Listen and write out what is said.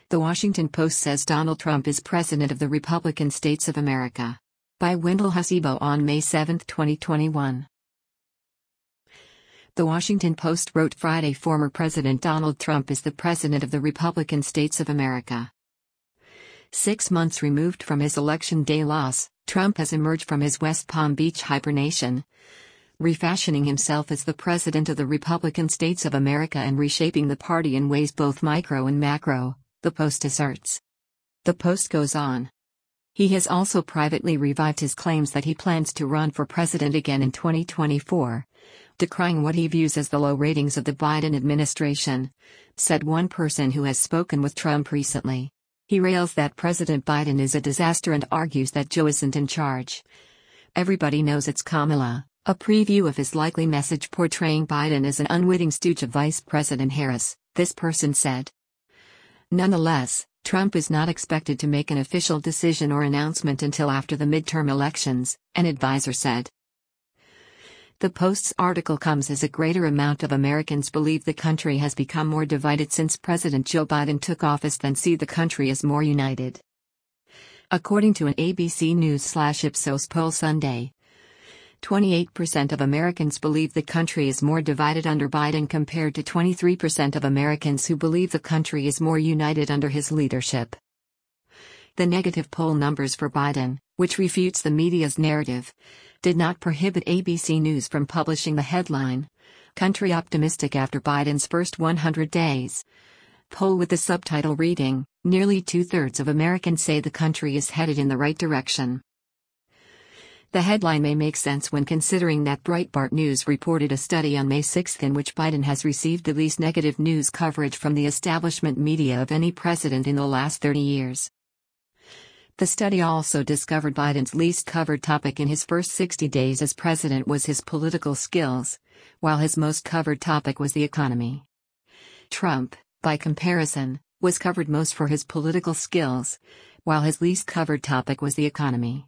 The Washington Post says Donald Trump is President of the Republican States of America. By Wendell Hasebo on May 7, 2021. The Washington Post wrote Friday former President Donald Trump is the President of the Republican States of America. 6 months removed from his Election Day loss, Trump has emerged from his West Palm Beach hibernation, refashioning himself as the President of the Republican States of America and reshaping the party in ways both micro and macro, the Post asserts. The Post goes on. He has also privately revived his claims that he plans to run for president again in 2024, decrying what he views as the low ratings of the Biden administration, said one person who has spoken with Trump recently. He rails that President Biden is a disaster and argues that Joe isn't in charge. Everybody knows it's Kamala, a preview of his likely message portraying Biden as an unwitting stooge of Vice President Harris, this person said. Nonetheless, Trump is not expected to make an official decision or announcement until after the midterm elections, an advisor said. The Post's article comes as a greater amount of Americans believe the country has become more divided since President Joe Biden took office than see the country as more united. According to an ABC News/Ipsos poll Sunday, 28% of Americans believe the country is more divided under Biden compared to 23% of Americans who believe the country is more united under his leadership. The negative poll numbers for Biden, which refutes the media's narrative, did not prohibit ABC News from publishing the headline, "Country Optimistic After Biden's First 100 Days." Poll with the subtitle reading, "Nearly 2/3 of Americans say the country is headed in the right direction." The headline may make sense when considering that Breitbart News reported a study on May 6 in which Biden has received the least negative news coverage from the establishment media of any president in the last 30 years. The study also discovered Biden's least covered topic in his first 60 days as president was his political skills, while his most covered topic was the economy. Trump, by comparison, was covered most for his political skills, while his least covered topic was the economy.